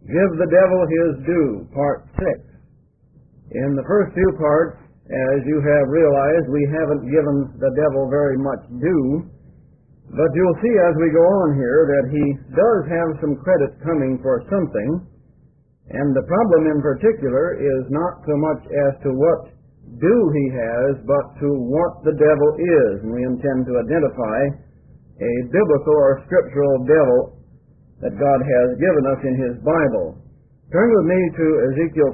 Give the devil his due, part 6. In the first few parts, as you have realized, we haven't given the devil very much due, but you'll see as we go on here that he does have some credit coming for something, and the problem in particular is not so much as to what due he has, but to what the devil is, and we intend to identify a biblical or scriptural devil that God has given us in His Bible. Turn with me to Ezekiel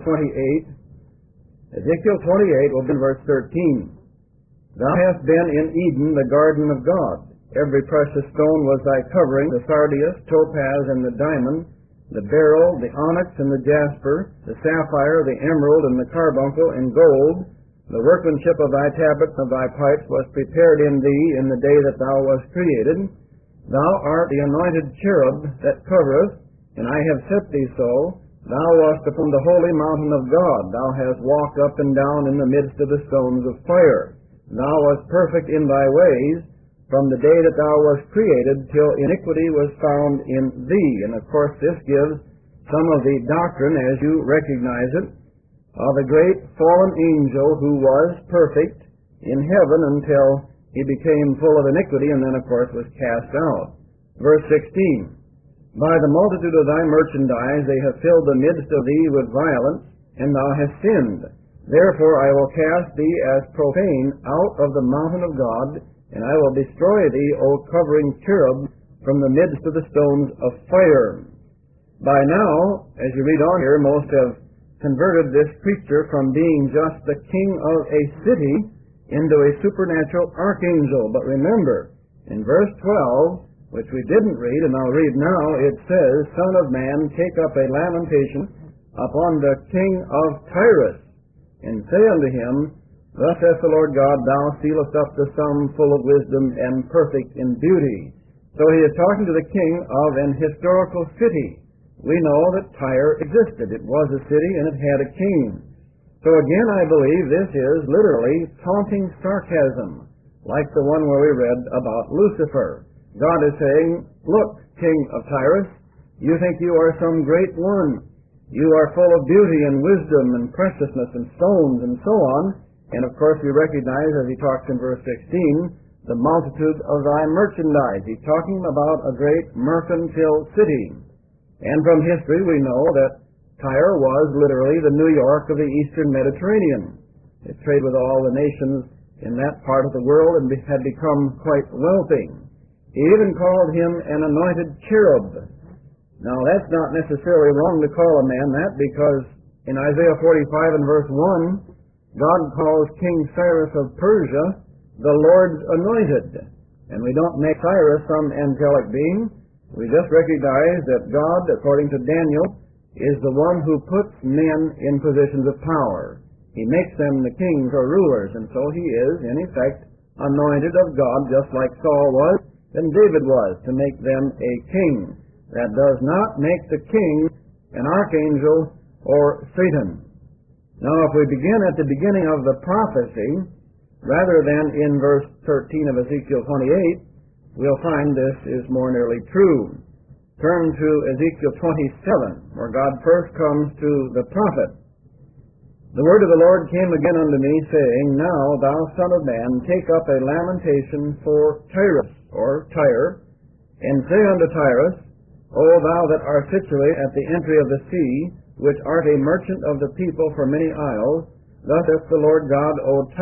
28. Ezekiel 28 will be in verse 13. Thou hast been in Eden, the garden of God. Every precious stone was thy covering, the sardius, topaz, and the diamond, the beryl, the onyx, and the jasper, the sapphire, the emerald, and the carbuncle, and gold. The workmanship of thy tabrets of thy pipes was prepared in thee in the day that thou wast created. Thou art the anointed cherub that covereth, and I have set thee so. Thou wast upon the holy mountain of God. Thou hast walked up and down in the midst of the stones of fire. Thou wast perfect in thy ways from the day that thou wast created till iniquity was found in thee. And of course this gives some of the doctrine, as you recognize it, of a great fallen angel who was perfect in heaven until he became full of iniquity and then of course was cast out. Verse 16. By the multitude of thy merchandise they have filled the midst of thee with violence, and thou hast sinned. Therefore I will cast thee as profane out of the mountain of God, and I will destroy thee, O covering cherub, from the midst of the stones of fire. By now, as you read on here, most have converted this preacher from being just the king of a city into a supernatural archangel. But remember, in verse 12, which we didn't read, and I'll read now, it says, Son of man, take up a lamentation upon the king of Tyrus, and say unto him, Thus saith the Lord God, Thou sealest up the sum full of wisdom and perfect in beauty. So he is talking to the king of an historical city. We know that Tyre existed. It was a city and it had a king. So again, I believe this is literally taunting sarcasm, like the one where we read about Lucifer. God is saying, Look, king of Tyrus, you think you are some great one. You are full of beauty and wisdom and preciousness and stones and so on. And of course we recognize, as he talks in verse 16, the multitude of thy merchandise. He's talking about a great mercantile city. And from history we know that Tyre was literally the New York of the eastern Mediterranean. It traded with all the nations in that part of the world and had become quite wealthy. He even called him an anointed cherub. Now that's not necessarily wrong to call a man that, because in Isaiah 45 and verse 1, God calls King Cyrus of Persia the Lord's anointed. And we don't make Cyrus some angelic being. We just recognize that God, according to Daniel, is the one who puts men in positions of power. He makes them the kings or rulers, and so he is, in effect, anointed of God, just like Saul was and David was, to make them a king. That does not make the king an archangel or Satan. Now, if we begin at the beginning of the prophecy, rather than in verse 13 of Ezekiel 28, we'll find this is more nearly true. Turn to Ezekiel 27, where God first comes to the prophet. The word of the Lord came again unto me, saying, Now, thou son of man, take up a lamentation for Tyrus, or Tyre, and say unto Tyrus, O thou that art situate at the entry of the sea, which art a merchant of the people for many isles, thus saith the Lord God, O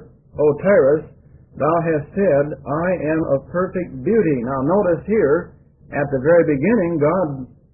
Tyrus, thou hast said, I am of perfect beauty. Now notice here, at the very beginning, God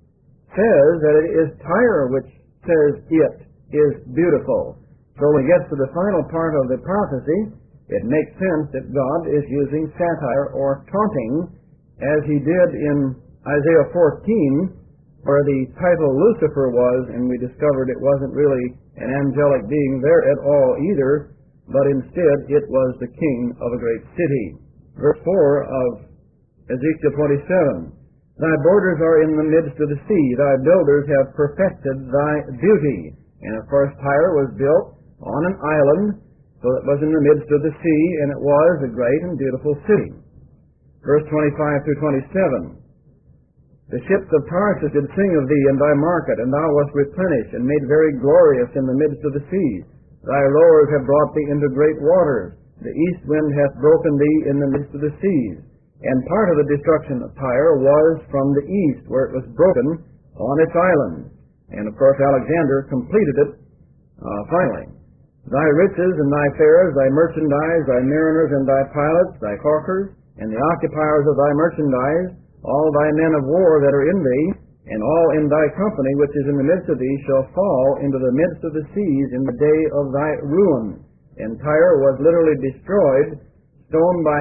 says that it is Tyre which says it is beautiful. So when it gets to the final part of the prophecy, it makes sense that God is using satire or taunting, as he did in Isaiah 14, where the title Lucifer was, and we discovered it wasn't really an angelic being there at all either, but instead it was the king of a great city. Verse 4 of Ezekiel 27, Thy borders are in the midst of the sea, thy builders have perfected thy beauty. And of course Tyre was built on an island, so it was in the midst of the sea, and it was a great and beautiful city. Verse 25 through 27, The ships of Tarshish did sing of thee in thy market, and thou wast replenished, and made very glorious in the midst of the seas. Thy rowers have brought thee into great waters. The east wind hath broken thee in the midst of the seas. And part of the destruction of Tyre was from the east, where it was broken on its islands. And of course Alexander completed it finally. Thy riches and thy fares, thy merchandise, thy mariners and thy pilots, thy hawkers, and the occupiers of thy merchandise, all thy men of war that are in thee, and all in thy company which is in the midst of thee, shall fall into the midst of the seas in the day of thy ruin. And Tyre was literally destroyed, stone by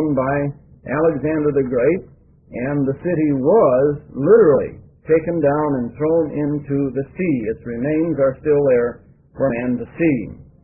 Alexander the Great, and the city was literally taken down and thrown into the sea. Its remains are still there for man to see.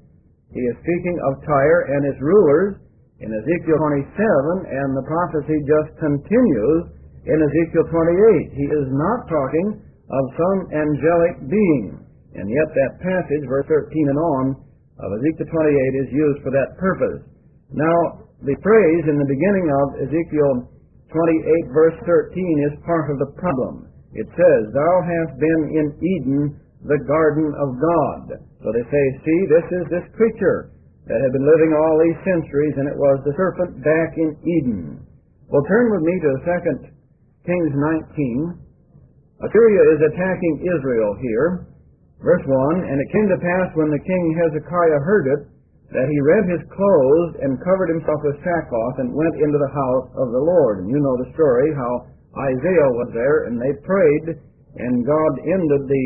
He is speaking of Tyre and its rulers in Ezekiel 27, and the prophecy just continues in Ezekiel 28. He is not talking of some angelic being, and yet that passage, verse 13 and on, of Ezekiel 28 is used for that purpose. Now, the phrase in the beginning of Ezekiel 28, verse 13, is part of the problem. It says, Thou hast been in Eden, the garden of God. So they say, see, this is this creature that had been living all these centuries, and it was the serpent back in Eden. Well, turn with me to 2 Kings 19. Assyria is attacking Israel here. Verse 1, And it came to pass when the king Hezekiah heard it, that he rent his clothes and covered himself with sackcloth and went into the house of the Lord. And you know the story, how Isaiah was there, and they prayed, and God ended the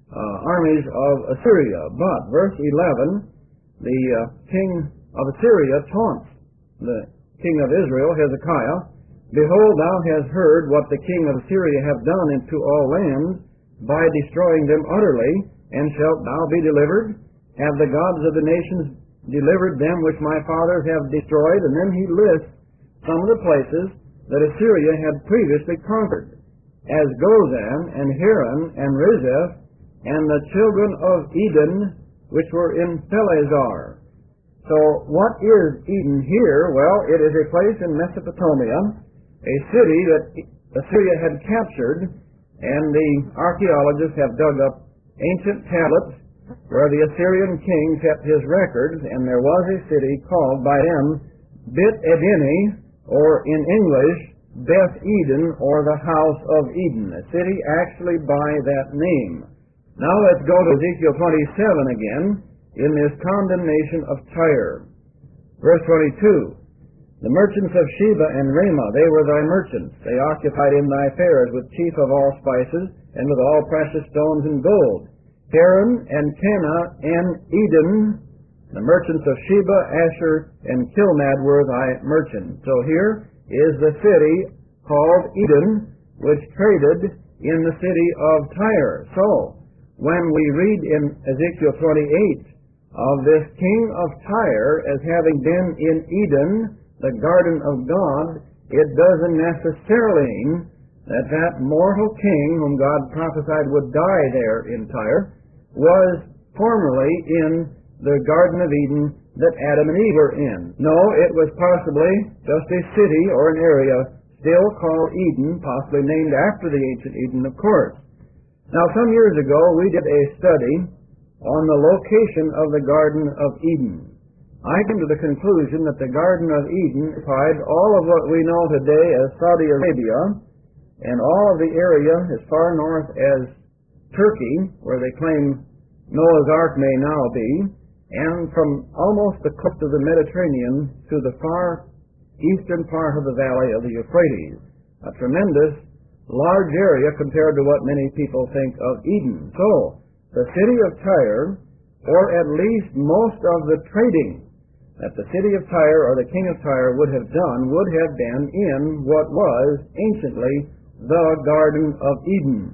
armies of Assyria. But, verse 11, the king of Assyria taunts the king of Israel, Hezekiah, Behold, thou hast heard what the king of Assyria hath done into all lands, by destroying them utterly, and shalt thou be delivered? Have the gods of the nations delivered them which my fathers have destroyed? And then he lists some of the places that Assyria had previously conquered, as Gozan, and Haran, and Rezeph, and the children of Eden, which were in Pelazar. So what is Eden here? Well, it is a place in Mesopotamia, a city that Assyria had captured, and the archaeologists have dug up ancient tablets where the Assyrian king kept his records, and there was a city called by them Bit Edeni, or in English, Beth Eden, or the House of Eden, a city actually by that name. Now let's go to Ezekiel 27 again, in this condemnation of Tyre. Verse 22, The merchants of Sheba and Ramah, they were thy merchants. They occupied in thy fairs with chief of all spices, and with all precious stones and gold. Haran and Cana and Eden, the merchants of Sheba, Asher, and Kilmad were thy merchants. So here is the city called Eden, which traded in the city of Tyre. So, when we read in Ezekiel 28 of this king of Tyre as having been in Eden, the garden of God, it doesn't necessarily mean that that mortal king whom God prophesied would die there in Tyre was formerly in the Garden of Eden that Adam and Eve were in. No, it was possibly just a city or an area still called Eden, possibly named after the ancient Eden, of course. Now, some years ago, we did a study on the location of the Garden of Eden. I came to the conclusion that the Garden of Eden occupied all of what we know today as Saudi Arabia, and all of the area as far north as Turkey, where they claim Noah's Ark may now be, and from almost the coast of the Mediterranean to the far eastern part of the valley of the Euphrates. A tremendous large area compared to what many people think of Eden. So, the city of Tyre, or at least most of the trading that the city of Tyre or the king of Tyre would have done would have been in what was anciently the Garden of Eden.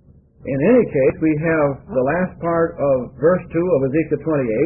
In any case, we have the last part of verse 2 of Ezekiel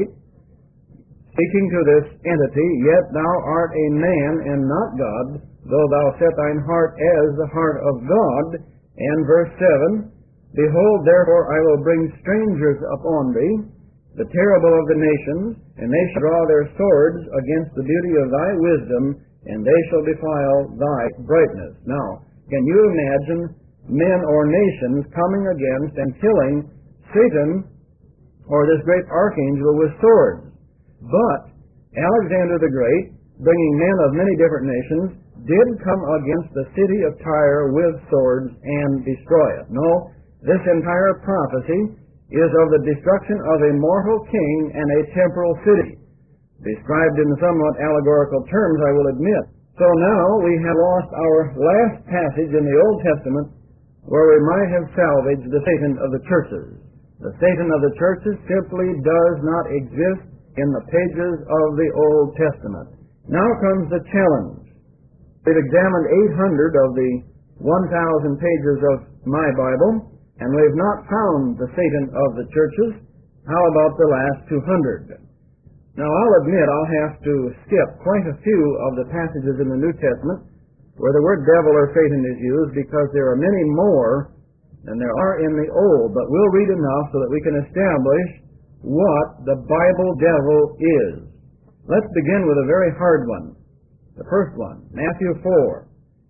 28, speaking to this entity, Yet thou art a man and not God, though thou set thine heart as the heart of God. And verse 7, Behold, therefore I will bring strangers upon thee, the terrible of the nations, and they shall draw their swords against the beauty of thy wisdom, and they shall defile thy brightness. Now, can you imagine men or nations coming against and killing Satan or this great archangel with swords. But Alexander the Great, bringing men of many different nations, did come against the city of Tyre with swords and destroy it. No, this entire prophecy is of the destruction of a mortal king and a temporal city, described in somewhat allegorical terms, I will admit. So now we have lost our last passage in the Old Testament where we might have salvaged the Satan of the churches. The Satan of the churches simply does not exist in the pages of the Old Testament. Now comes the challenge. We've examined 800 of the 1,000 pages of my Bible, and we've not found the Satan of the churches. How about the last 200? Now, I'll admit I'll have to skip quite a few of the passages in the New Testament where the word devil or Satan is used, because there are many more than there are in the Old, but we'll read enough so that we can establish what the Bible devil is. Let's begin with a very hard one. The first one, Matthew 4.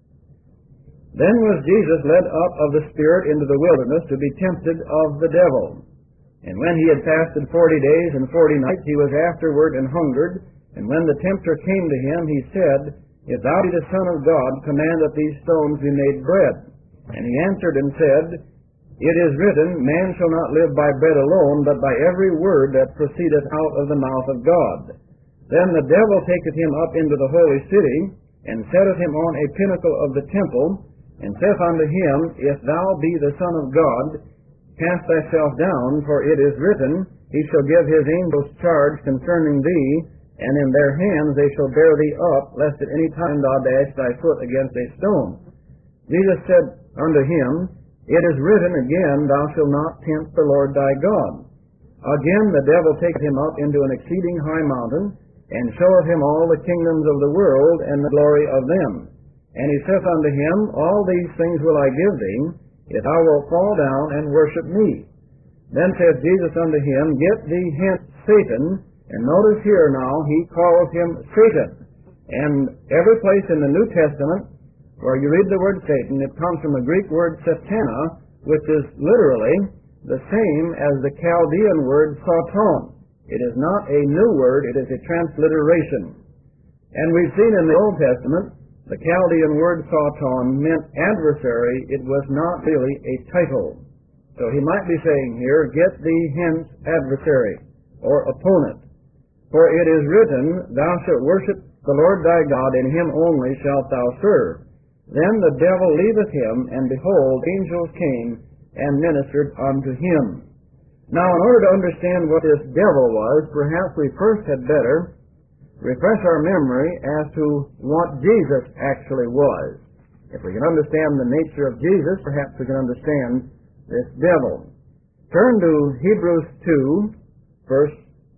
Then was Jesus led up of the Spirit into the wilderness to be tempted of the devil. And when he had fasted 40 days and 40 nights, he was afterward and hungered. And when the tempter came to him, he said, If thou be the Son of God, command that these stones be made bread. And he answered and said, It is written, Man shall not live by bread alone, but by every word that proceedeth out of the mouth of God. Then the devil taketh him up into the holy city, and setteth him on a pinnacle of the temple, and saith unto him, If thou be the Son of God, cast thyself down, for it is written, He shall give his angels charge concerning thee, and in their hands they shall bear thee up, lest at any time thou dash thy foot against a stone. Jesus said unto him, It is written again, Thou shalt not tempt the Lord thy God. Again the devil taketh him up into an exceeding high mountain, and showeth him all the kingdoms of the world and the glory of them. And he saith unto him, All these things will I give thee, if thou wilt fall down and worship me. Then saith Jesus unto him, Get thee hence, Satan. And notice here now, he calls him Satan. And every place in the New Testament where you read the word Satan, it comes from the Greek word Satana, which is literally the same as the Chaldean word Satan. It is not a new word, it is a transliteration. And we've seen in the Old Testament, the Chaldean word Satan meant adversary. It was not really a title. So he might be saying here, Get thee hence, adversary, or opponent. For it is written, Thou shalt worship the Lord thy God, and him only shalt thou serve. Then the devil leaveth him, and behold, angels came and ministered unto him. Now, in order to understand what this devil was, perhaps we first had better refresh our memory as to what Jesus actually was. If we can understand the nature of Jesus, perhaps we can understand this devil. Turn to Hebrews 2, verse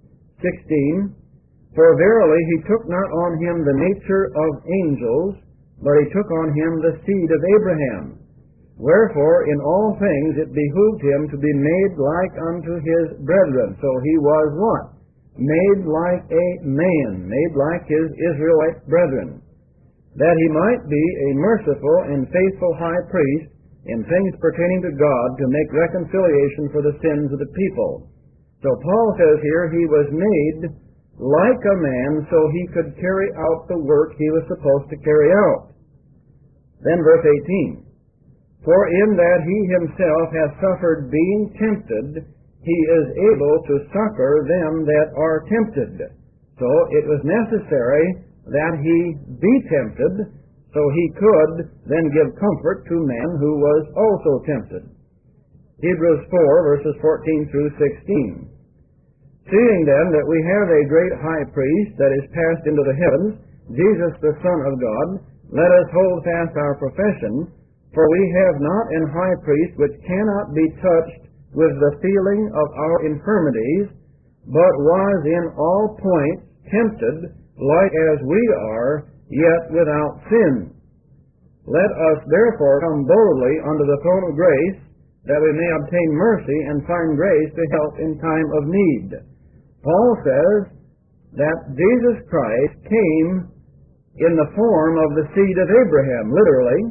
16. For verily he took not on him the nature of angels, but he took on him the seed of Abraham. Wherefore in all things it behooved him to be made like unto his brethren. So he was what? Made like a man, made like his Israelite brethren, that he might be a merciful and faithful high priest in things pertaining to God, to make reconciliation for the sins of the people. So Paul says here he was made like a man so he could carry out the work he was supposed to carry out. Then verse 18. For in that he himself hath suffered being tempted, he is able to succor them that are tempted. So it was necessary that he be tempted, so he could then give comfort to men who was also tempted. Hebrews 4, verses 14 through 16. Seeing then that we have a great high priest that is passed into the heavens, Jesus the Son of God, let us hold fast our profession, for we have not an high priest which cannot be touched with the feeling of our infirmities, but was in all points tempted, like as we are, yet without sin. Let us therefore come boldly unto the throne of grace, that we may obtain mercy and find grace to help in time of need. Paul says that Jesus Christ came in the form of the seed of Abraham, literally.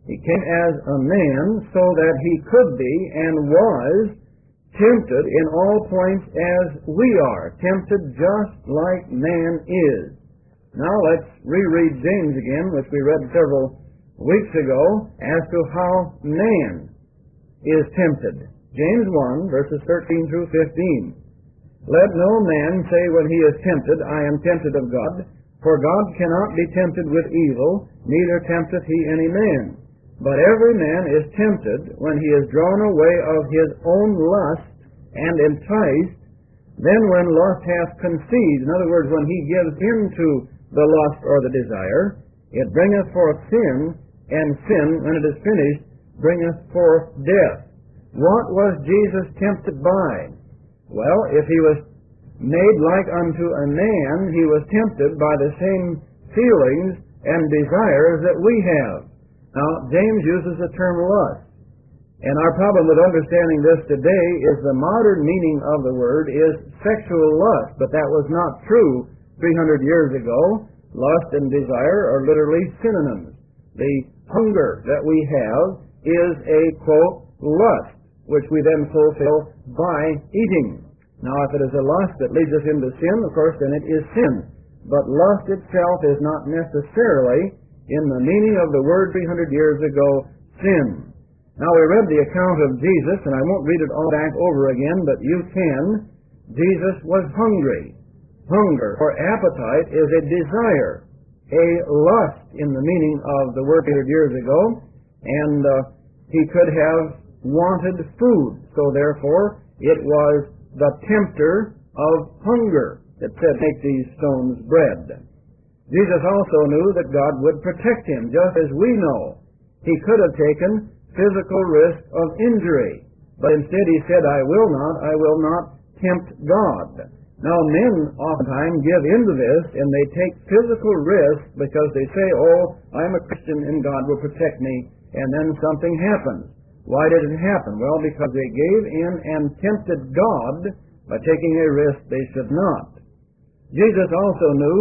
He came as a man so that he could be and was tempted in all points as we are, tempted just like man is. Now let's reread James again, which we read several weeks ago, as to how man is tempted. James 1, verses 13 through 15. Let no man say when he is tempted, I am tempted of God, for God cannot be tempted with evil, neither tempteth he any man. But every man is tempted when he is drawn away of his own lust and enticed. Then when lust hath conceived, in other words, when he gives in to the lust or the desire, it bringeth forth sin, and sin, when it is finished, bringeth forth death. What was Jesus tempted by? Well, if he was made like unto a man, he was tempted by the same feelings and desires that we have. Now, James uses the term lust. And our problem with understanding this today is the modern meaning of the word is sexual lust, but that was not true 300 years ago. Lust and desire are literally synonyms. The hunger that we have is a, quote, lust, which we then fulfill by eating. Now, if it is a lust that leads us into sin, of course, then it is sin. But lust itself is not necessarily, in the meaning of the word 300 years ago, sin. Now, we read the account of Jesus, and I won't read it all back over again, but you can. Jesus was hungry. Hunger, or appetite, is a desire, a lust in the meaning of the word 300 years ago, and he could have wanted food. So therefore, it was the tempter of hunger that said, make these stones bread. Jesus also knew that God would protect him, just as we know. He could have taken physical risk of injury, but instead he said, I will not tempt God. Now, men oftentimes give into this, and they take physical risks because they say, oh, I'm a Christian and God will protect me, and then something happens. Why did it happen? Well, because they gave in and tempted God by taking a risk they should not. Jesus also knew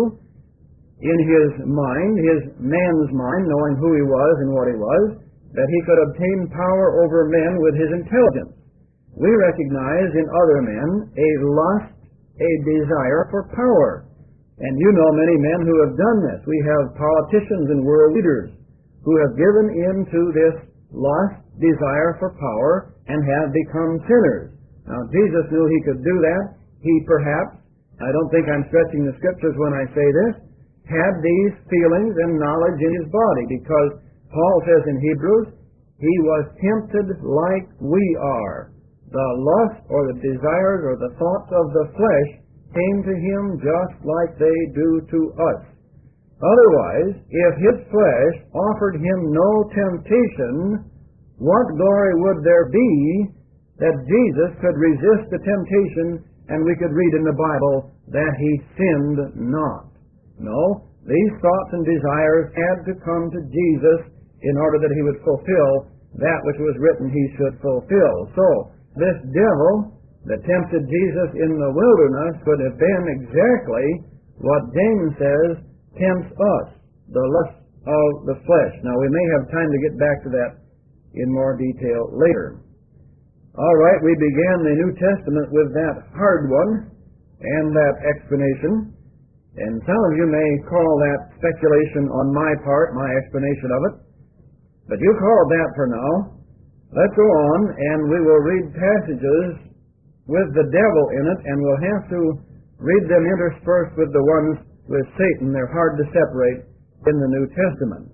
in his mind, his man's mind, knowing who he was and what he was, that he could obtain power over men with his intelligence. We recognize in other men a lust, a desire for power. And you know many men who have done this. We have politicians and world leaders who have given in to this lust, desire for power, and have become sinners. Now, Jesus knew he could do that. He perhaps, I don't think I'm stretching the scriptures when I say this, had these feelings and knowledge in his body, because Paul says in Hebrews, he was tempted like we are. The lust or the desires or the thoughts of the flesh came to him just like they do to us. Otherwise, if his flesh offered him no temptation, what glory would there be that Jesus could resist the temptation and we could read in the Bible that he sinned not? No, these thoughts and desires had to come to Jesus in order that he would fulfill that which was written he should fulfill. So, this devil that tempted Jesus in the wilderness could have been exactly what James says tempts us, the lust of the flesh. Now, we may have time to get back to that in more detail later. All right, we began the New Testament with that hard one and that explanation. And some of you may call that speculation on my part, my explanation of it. But you call it that for now. Let's go on, and we will read passages with the devil in it, and we'll have to read them interspersed with the ones with Satan. They're hard to separate in the New Testament.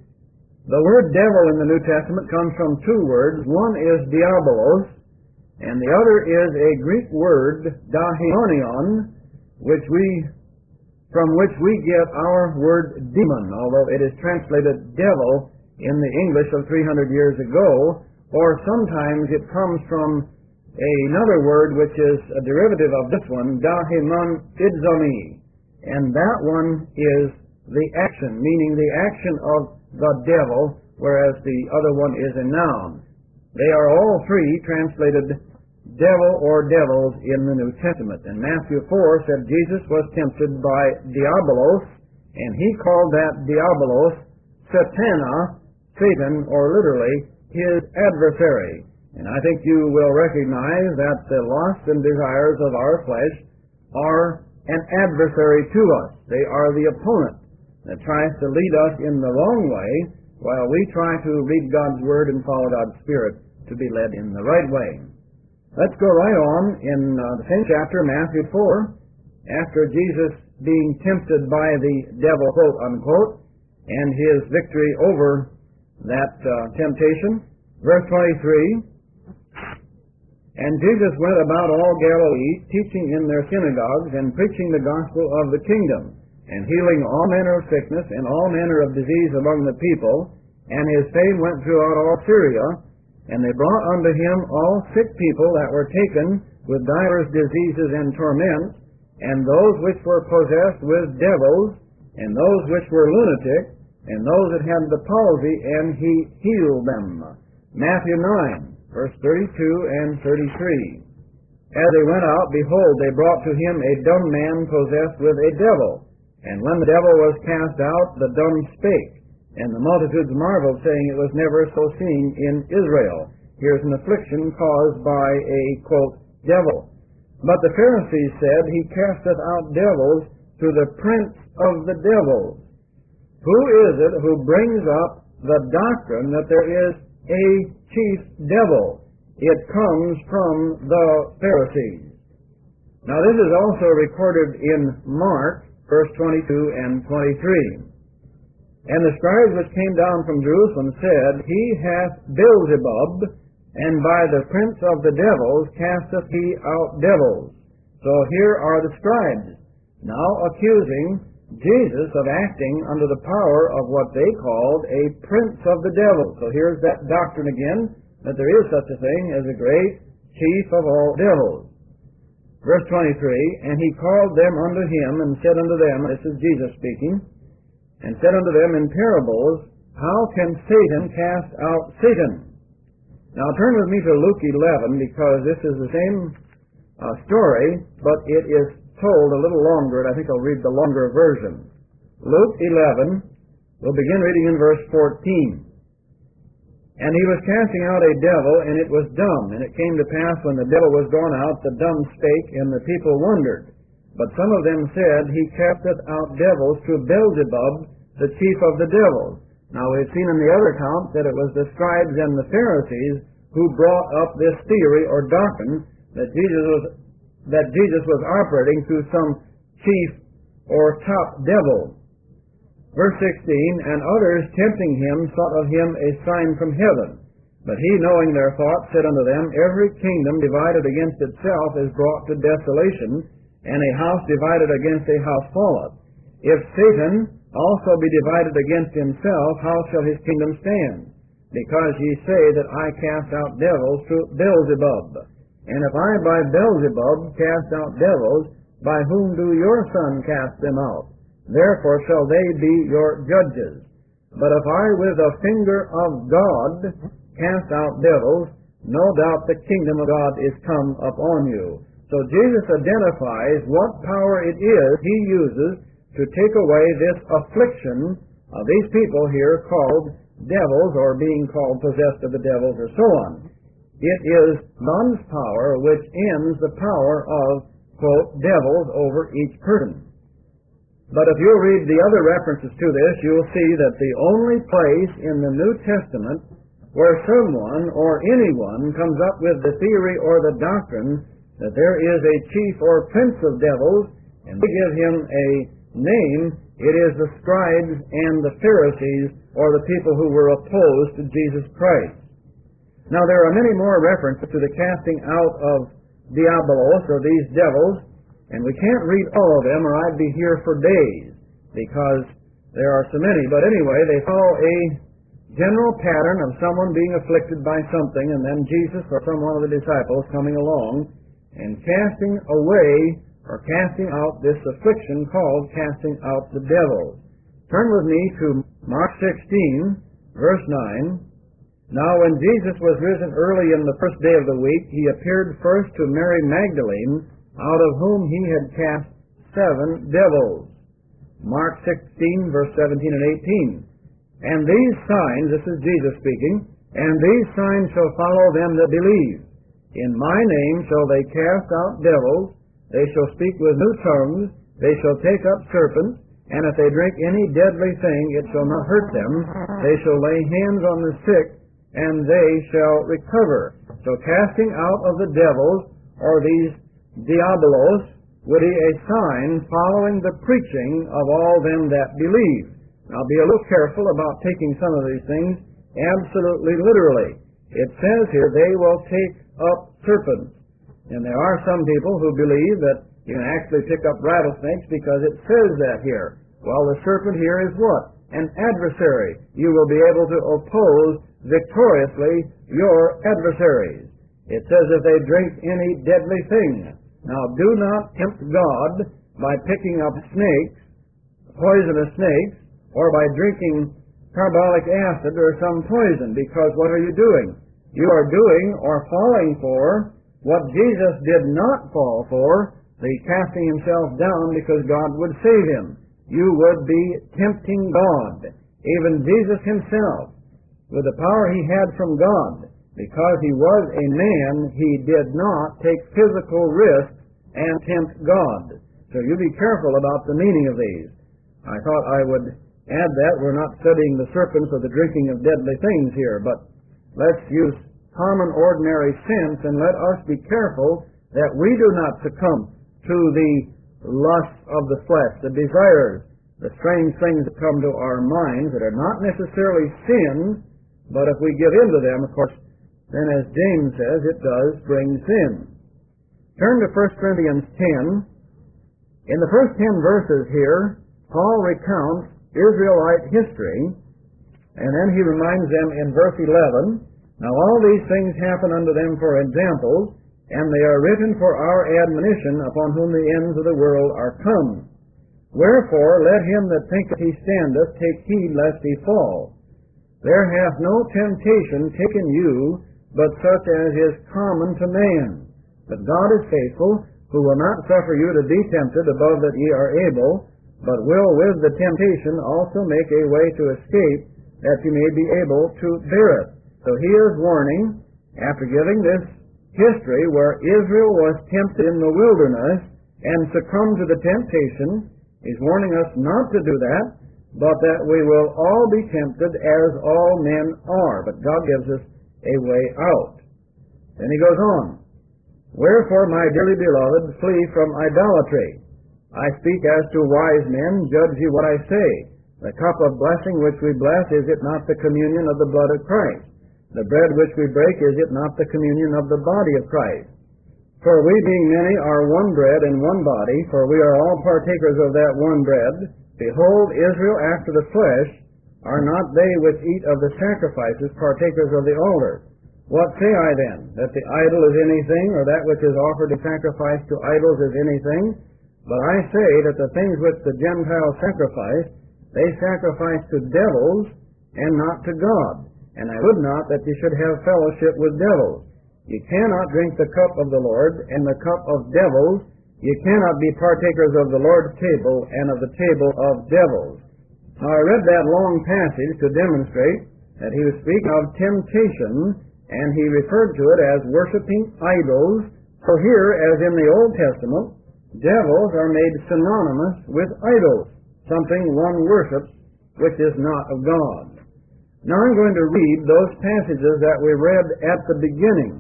The word devil in the New Testament comes from two words. One is diabolos, and the other is a Greek word, daimonion, from which we get our word demon, although it is translated devil in the English of 300 years ago, or sometimes it comes from another word which is a derivative of this one, daimon idzomi, and that one is the action, meaning the action of the devil, whereas the other one is a noun. They are all three translated devil or devils in the New Testament. And Matthew 4 said Jesus was tempted by diabolos, and he called that diabolos Satana, Satan, or literally, his adversary. And I think you will recognize that the lusts and desires of our flesh are an adversary to us. They are the opponent that tries to lead us in the wrong way while we try to read God's Word and follow God's Spirit to be led in the right way. Let's go right on in the same chapter, Matthew 4, after Jesus being tempted by the devil, quote unquote, and his victory over that temptation. Verse 23, and Jesus went about all Galilee, teaching in their synagogues and preaching the gospel of the kingdom, and healing all manner of sickness and all manner of disease among the people. And his fame went throughout all Syria, and they brought unto him all sick people that were taken with divers diseases and torments, and those which were possessed with devils, and those which were lunatic, and those that had the palsy, and he healed them. Matthew 9, verse 32 and 33. As they went out, behold, they brought to him a dumb man possessed with a devil. And when the devil was cast out, the dumb spake. And the multitudes marveled, saying, it was never so seen in Israel. Here's an affliction caused by a, quote, devil. But the Pharisees said, he casteth out devils through the prince of the devils. Who is it who brings up the doctrine that there is a chief devil? It comes from the Pharisees. Now this is also recorded in Mark, verse 22 and 23. And the scribes which came down from Jerusalem said, he hath Beelzebub, and by the prince of the devils casteth he out devils. So here are the scribes now accusing Jesus of acting under the power of what they called a prince of the devils. So here's that doctrine again, that there is such a thing as a great chief of all devils. Verse 23, and he called them unto him, and said unto them, this is Jesus speaking, and said unto them in parables, how can Satan cast out Satan? Now turn with me to Luke 11, because this is the same story, but it is told a little longer, and I think I'll read the longer version. Luke 11, we'll begin reading in verse 14. And he was casting out a devil, and it was dumb. And it came to pass, when the devil was gone out, the dumb spake, and the people wondered. But some of them said, he casteth out devils through Beelzebub, the chief of the devils. Now we've seen in the other account that it was the scribes and the Pharisees who brought up this theory or doctrine that Jesus was operating through some chief or top devil. Verse 16, and others tempting him sought of him a sign from heaven. But he, knowing their thoughts, said unto them, every kingdom divided against itself is brought to desolation, and a house divided against a house falleth. If Satan also be divided against himself, how shall his kingdom stand? Because ye say that I cast out devils through Beelzebub. And if I by Beelzebub cast out devils, by whom do your son cast them out? Therefore shall they be your judges. But if I with a finger of God cast out devils, no doubt the kingdom of God is come upon you. So Jesus identifies what power it is he uses to take away this affliction of these people here called devils, or being called possessed of the devils, or so on. It is God's power which ends the power of, quote, devils over each person. But if you'll read the other references to this, you'll see that the only place in the New Testament where someone or anyone comes up with the theory or the doctrine that there is a chief or prince of devils, and they give him a name, it is the scribes and the Pharisees, or the people who were opposed to Jesus Christ. Now there are many more references to the casting out of diabolos, or these devils, and we can't read all of them, or I'd be here for days, because there are so many. But anyway, they follow a general pattern of someone being afflicted by something, and then Jesus or some one of the disciples coming along and casting away or casting out this affliction called casting out the devils. Turn with me to Mark 16, verse 9. Now when Jesus was risen early in the first day of the week, he appeared first to Mary Magdalene, out of whom he had cast 7 devils. Mark 16, verse 17 and 18. And these signs, this is Jesus speaking, and these signs shall follow them that believe. In my name shall they cast out devils, they shall speak with new tongues, they shall take up serpents, and if they drink any deadly thing, it shall not hurt them. They shall lay hands on the sick, and they shall recover. So casting out of the devils, or these diabolos, would be a sign following the preaching of all them that believe. Now be a little careful about taking some of these things absolutely literally. It says here, they will take up serpents. And there are some people who believe that you can actually pick up rattlesnakes because it says that here. Well, the serpent here is what? An adversary. You will be able to oppose victoriously your adversaries. It says if they drink any deadly thing. Now, do not tempt God by picking up snakes, poisonous snakes, or by drinking carbolic acid or some poison, because what are you doing? You are doing or falling for what Jesus did not fall for, the casting himself down because God would save him. You would be tempting God. Even Jesus himself, with the power he had from God, because he was a man, he did not take physical risks and tempt God. So you be careful about the meaning of these. I thought I would add that. We're not studying the serpents or the drinking of deadly things here, but let's use common ordinary sense and let us be careful that we do not succumb to the lusts of the flesh, the desires, the strange things that come to our minds that are not necessarily sins, but if we give in to them, of course, then as James says, it does bring sin. Turn to 1 Corinthians 10. In the first 10 verses here, Paul recounts Israelite history, and then he reminds them in verse 11, now all these things happen unto them for examples, and they are written for our admonition, upon whom the ends of the world are come. Wherefore let him that thinketh he standeth take heed lest he fall. There hath no temptation taken you, but such as is common to man. But God is faithful, who will not suffer you to be tempted above that ye are able, but will with the temptation also make a way to escape, that ye may be able to bear it. So he is warning, after giving this history where Israel was tempted in the wilderness and succumbed to the temptation, he's warning us not to do that, but that we will all be tempted as all men are. But God gives us a way out. Then he goes on, wherefore, my dearly beloved, flee from idolatry. I speak as to wise men, judge ye what I say. The cup of blessing which we bless, is it not the communion of the blood of Christ? The bread which we break, is it not the communion of the body of Christ? For we being many are one bread and one body, for we are all partakers of that one bread. Behold, Israel after the flesh, are not they which eat of the sacrifices partakers of the altar? What say I then? That the idol is anything, or that which is offered in sacrifice to idols is anything? But I say that the things which the Gentiles sacrifice, they sacrifice to devils, and not to God. And I would not that ye should have fellowship with devils. Ye cannot drink the cup of the Lord, and the cup of devils. Ye cannot be partakers of the Lord's table, and of the table of devils. Now I read that long passage to demonstrate that he was speaking of temptation, and he referred to it as worshiping idols. So here, as in the Old Testament, devils are made synonymous with idols, something one worships which is not of God. Now I'm going to read those passages that we read at the beginning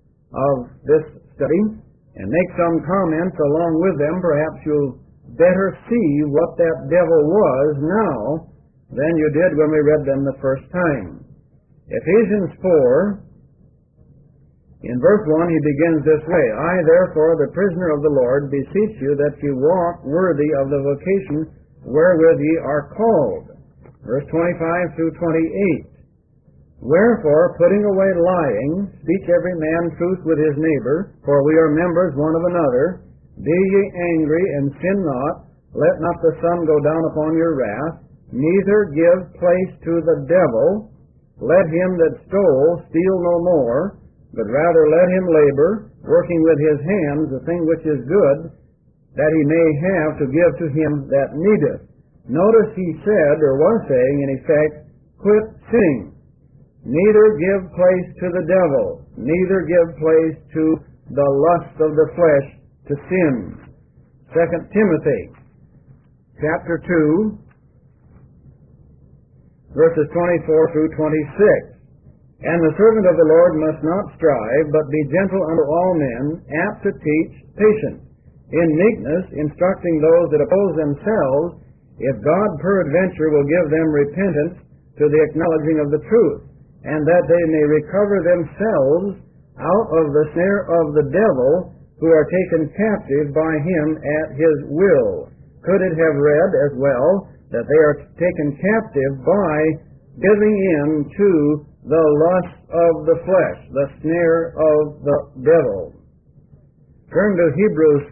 of this study and make some comments along with them. Perhaps you'll better see what that devil was now than you did when we read them the first time. Ephesians 4, in verse 1, he begins this way, I therefore, the prisoner of the Lord, beseech you that ye walk worthy of the vocation wherewith ye are called. Verse 25 through 28. Wherefore, putting away lying, speak every man truth with his neighbor, for we are members one of another. Be ye angry, and sin not. Let not the sun go down upon your wrath. Neither give place to the devil. Let him that stole steal no more, but rather let him labor, working with his hands the thing which is good, that he may have to give to him that needeth. Notice he said, or was saying, in effect, quit sinning. Neither give place to the devil, neither give place to the lust of the flesh to sin. 2 Timothy chapter 2, verses 24 through 26. And the servant of the Lord must not strive, but be gentle unto all men, apt to teach, patient, in meekness, instructing those that oppose themselves, if God peradventure will give them repentance to the acknowledging of the truth, and that they may recover themselves out of the snare of the devil, who are taken captive by him at his will. Could it have read as well that they are taken captive by giving in to the lust of the flesh, the snare of the devil? Turn to Hebrews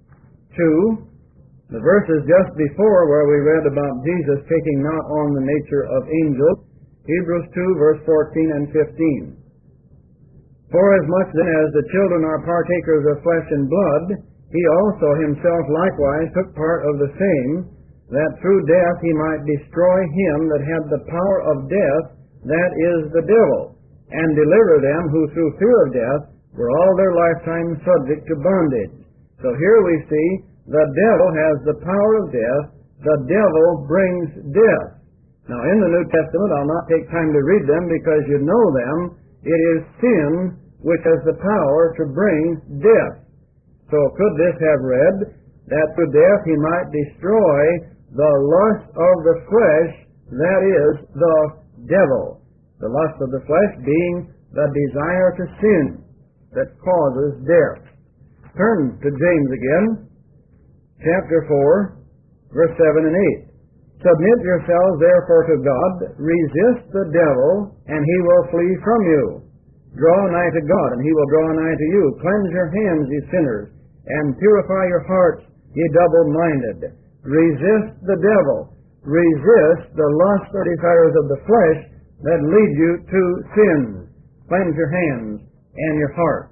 2, the verses just before where we read about Jesus taking not on the nature of angels. Hebrews 2, verse 14 and 15. Forasmuch then as the children are partakers of flesh and blood, he also himself likewise took part of the same, that through death he might destroy him that had the power of death, that is the devil, and deliver them who through fear of death were all their lifetime subject to bondage. So here we see the devil has the power of death, the devil brings death. Now in the New Testament, I'll not take time to read them because you know them. It is sin which has the power to bring death. So could this have read that through death he might destroy the lust of the flesh, that is, the devil. The lust of the flesh being the desire to sin that causes death. Turn to James again, chapter 4, verse 7 and 8. Submit yourselves therefore to God, resist the devil, and he will flee from you. Draw nigh to God, and he will draw nigh to you. Cleanse your hands, ye sinners, and purify your hearts, ye double-minded. Resist the devil. Resist the lust or desires of the flesh that lead you to sin. Cleanse your hands and your heart.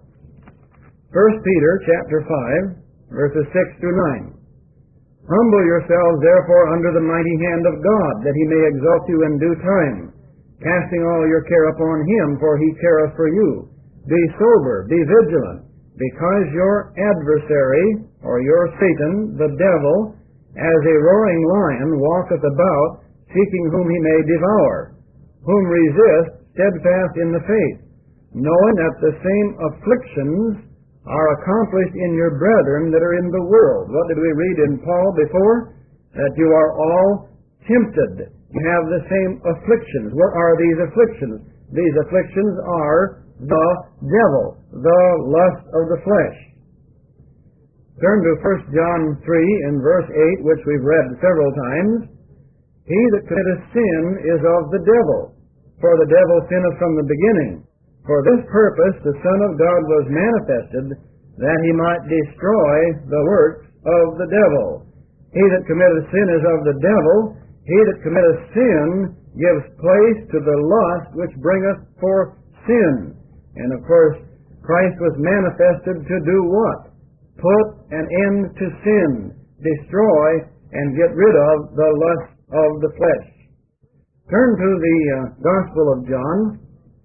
1 Peter chapter 5, verses 6 through 9. Humble yourselves therefore under the mighty hand of God, that he may exalt you in due time, casting all your care upon him, for he careth for you. Be sober, be vigilant, because your adversary, or your Satan, the devil, as a roaring lion, walketh about, seeking whom he may devour, whom resist, steadfast in the faith, knowing that the same afflictions are accomplished in your brethren that are in the world. What did we read in Paul before? That you are all tempted. You have the same afflictions. What are these afflictions? These afflictions are the devil, the lust of the flesh. Turn to 1 John 3 in verse 8, which we've read several times. He that committeth sin is of the devil, for the devil sinneth from the beginning. For this purpose the Son of God was manifested, that he might destroy the works of the devil. He that committeth sin is of the devil. He that committeth sin gives place to the lust which bringeth forth sin. And of course, Christ was manifested to do what? Put an end to sin, destroy, and get rid of the lust of the flesh. Turn to the Gospel of John.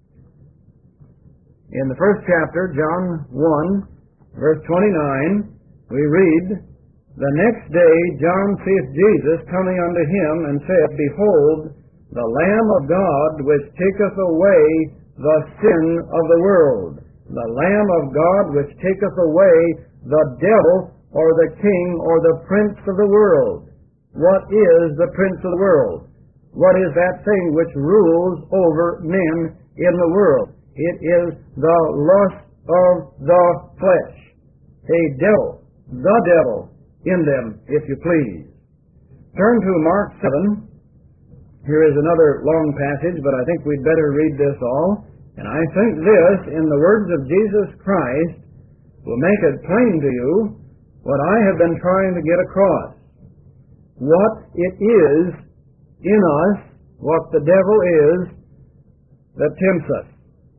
In the first chapter, John 1, verse 29, we read, The next day John seeth Jesus coming unto him, and saith, Behold, the Lamb of God, which taketh away the sin of the world. The Lamb of God, which taketh away the devil, or the king, or the prince of the world. What is the prince of the world? What is that thing which rules over men in the world? It is the lust of the flesh. A devil, the devil, in them, if you please. Turn to Mark 7. Here is another long passage, but I think we'd better read this all. And I think this, in the words of Jesus Christ, will make it plain to you what I have been trying to get across. What it is in us, what the devil is, that tempts us.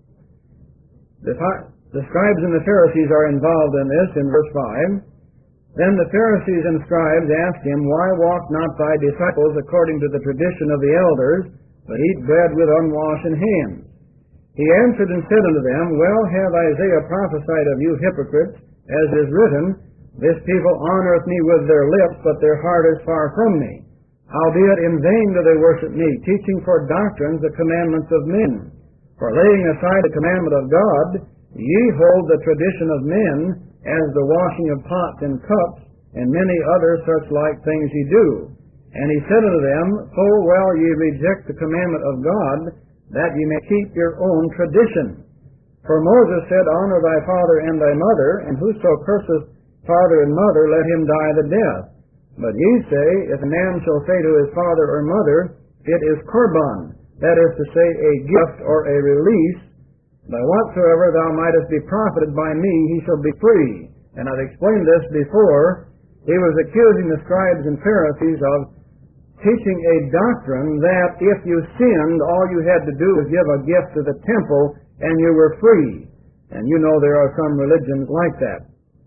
The scribes and the Pharisees are involved in this in verse 5. Then the Pharisees and scribes asked him, Why walk not thy disciples according to the tradition of the elders? but eat bread with unwashen hands. He answered and said unto them, Well hath Isaiah prophesied of you hypocrites, as is written, This people honoureth me with their lips, but their heart is far from me. Howbeit in vain do they worship me, teaching for doctrines the commandments of men. For laying aside the commandment of God, ye hold the tradition of men, as the washing of pots and cups, and many other such like things ye do. And he said unto them, Full well ye reject the commandment of God, that ye may keep your own tradition. For Moses said, Honor thy father and thy mother, and whoso curseth father and mother, let him die the death. But ye say, If a man shall say to his father or mother, It is korban, that is to say, a gift or a release, by whatsoever thou mightest be profited by me, he shall be free. And I've explained this before. He was accusing the scribes and Pharisees of teaching a doctrine that if you sinned, all you had to do was give a gift to the temple and you were free. And you know there are some religions like that.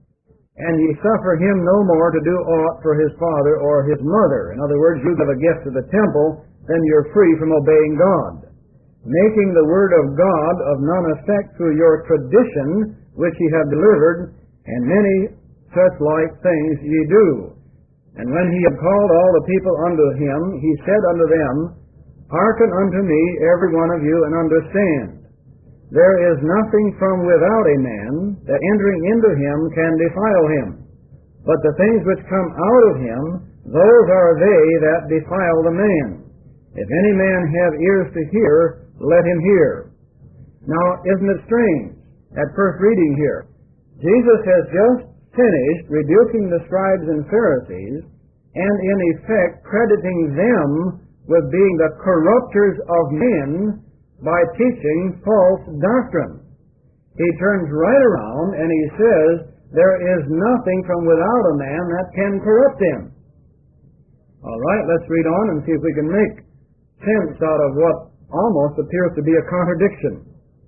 And ye suffer him no more to do aught for his father or his mother. In other words, you give a gift to the temple, then you're free from obeying God. Making the word of God of none effect through your tradition, which ye have delivered, and many such like things ye do. And when he had called all the people unto him, he said unto them, Hearken unto me, every one of you, and understand. There is nothing from without a man that entering into him can defile him. But the things which come out of him, those are they that defile the man. If any man have ears to hear, let him hear. Now, isn't it strange, at first reading here, Jesus has just finished rebuking the scribes and Pharisees, and in effect crediting them with being the corrupters of men by teaching false doctrine. He turns right around and he says, there is nothing from without a man that can corrupt him. All right, let's read on and see if we can make sense out of what almost appears to be a contradiction.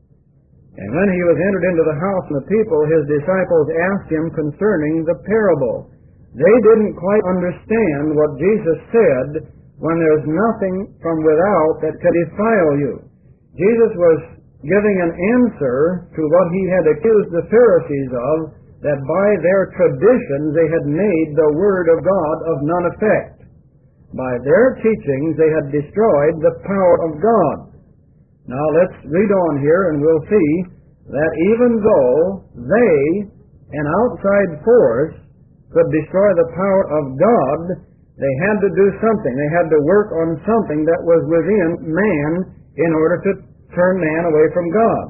And when he was entered into the house and the people, his disciples asked him concerning the parable. They didn't quite understand what Jesus said when there's nothing from without that could defile you. Jesus was giving an answer to what he had accused the Pharisees of, that by their traditions they had made the Word of God of none effect. By their teachings they had destroyed the power of God. Now let's read on here and we'll see that even though they, an outside force, could destroy the power of God, they had to do something. They had to work on something that was within man in order to turn man away from God.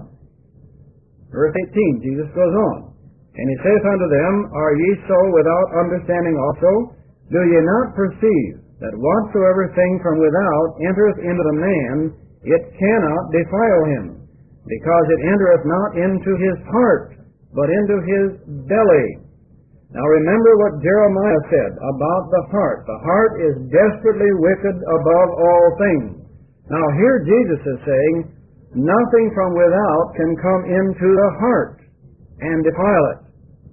Verse 18, Jesus goes on. And he saith unto them, Are ye so without understanding also? Do ye not perceive that whatsoever thing from without entereth into the man, it cannot defile him, because it entereth not into his heart, but into his belly. Now remember what Jeremiah said about the heart. The heart is desperately wicked above all things. Now here Jesus is saying, nothing from without can come into the heart and defile it.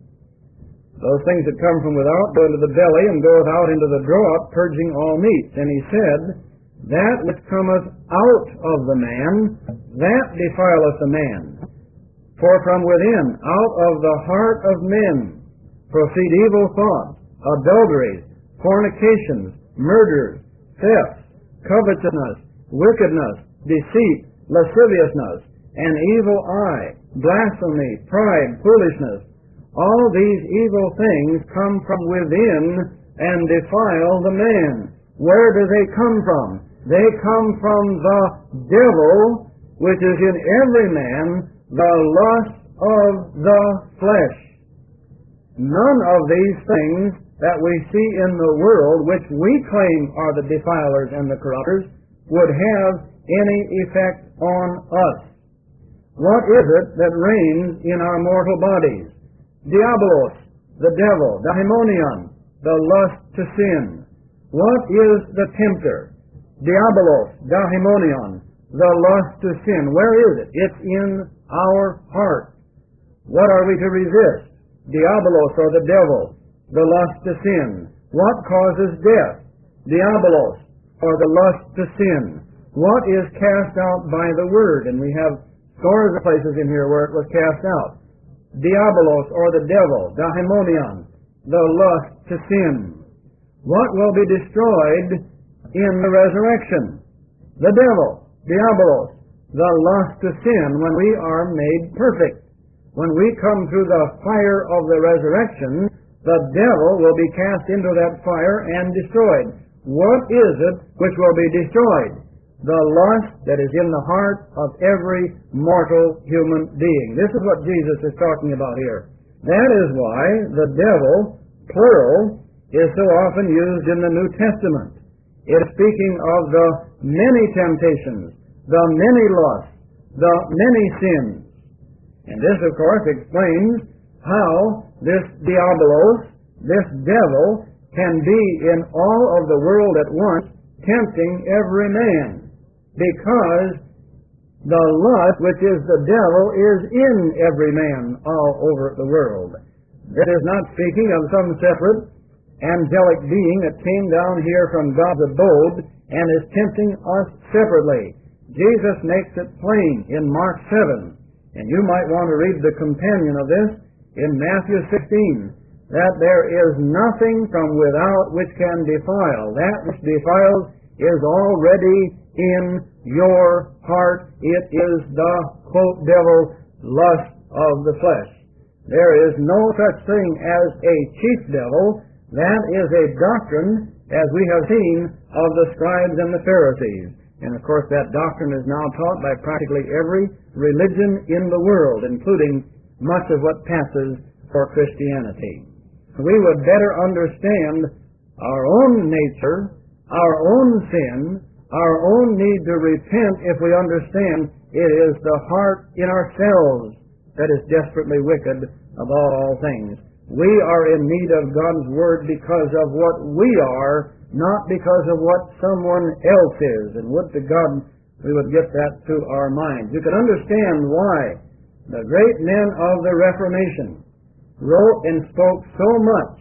Those things that come from without go into the belly and goeth out into the draught, purging all meats. And he said, That which cometh out of the man, that defileth the man. For from within, out of the heart of men, proceed evil thoughts, adulteries, fornications, murders, thefts, covetousness, wickedness, deceit, lasciviousness, an evil eye, blasphemy, pride, foolishness. All these evil things come from within and defile the man. Where do they come from? They come from the devil, which is in every man, the lust of the flesh. None of these things that we see in the world, which we claim are the defilers and the corrupters, would have any effect on us. What is it that reigns in our mortal bodies? Diabolos, the devil, daimonion, the lust to sin. What is the tempter? Diabolos, daimonion, the lust to sin. Where is it? It's in our heart. What are we to resist? Diabolos, or the devil, the lust to sin. What causes death? Diabolos, or the lust to sin. What is cast out by the Word? And we have scores of places in here where it was cast out. Diabolos, or the devil, daimonion, the lust to sin. What will be destroyed in the resurrection? The devil, diabolos, the lust to sin, when we are made perfect. When we come through the fire of the resurrection, the devil will be cast into that fire and destroyed. What is it which will be destroyed? The lust that is in the heart of every mortal human being. This is what Jesus is talking about here. That is why the devil, plural, is so often used in the New Testament. It is speaking of the many temptations, the many lusts, the many sins. And this, of course, explains how this diabolos, this devil, can be in all of the world at once, tempting every man. Because the lust, which is the devil, is in every man all over the world. It is not speaking of some separate angelic being that came down here from God's abode and is tempting us separately. Jesus makes it plain in Mark 7, and you might want to read the companion of this in Matthew 16, that there is nothing from without which can defile. That which defiles is already in your heart. It is the, quote, devil, lust of the flesh. There is no such thing as a chief devil. That is a doctrine, as we have seen, of the scribes and the Pharisees. And of course that doctrine is now taught by practically every religion in the world, including much of what passes for Christianity. We would better understand our own nature, our own sin, our own need to repent if we understand it is the heart in ourselves that is desperately wicked above all things. We are in need of God's Word because of what we are, not because of what someone else is. And would to God we would get that to our minds. You can understand why the great men of the Reformation wrote and spoke so much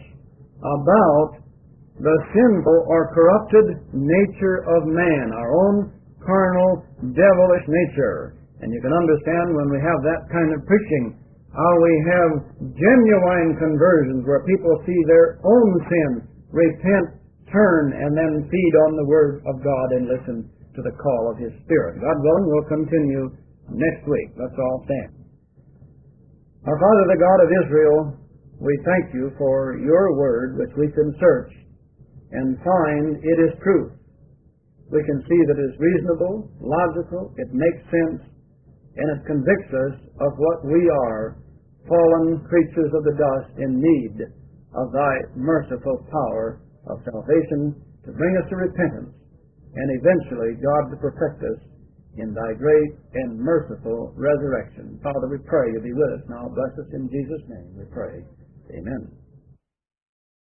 about the sinful or corrupted nature of man, our own carnal, devilish nature. And you can understand when we have that kind of preaching, how we have genuine conversions where people see their own sin, repent, turn, and then feed on the Word of God and listen to the call of His Spirit. God willing, we'll continue next week. Let's all stand. Our Father, the God of Israel, we thank you for your Word, which we can search and find it is truth. We can see that it is reasonable, logical, it makes sense, and it convicts us of what we are, fallen creatures of the dust in need of thy merciful power of salvation to bring us to repentance, and eventually, God, to perfect us in thy great and merciful resurrection. Father, we pray you be with us now. Bless us in Jesus' name, we pray. Amen.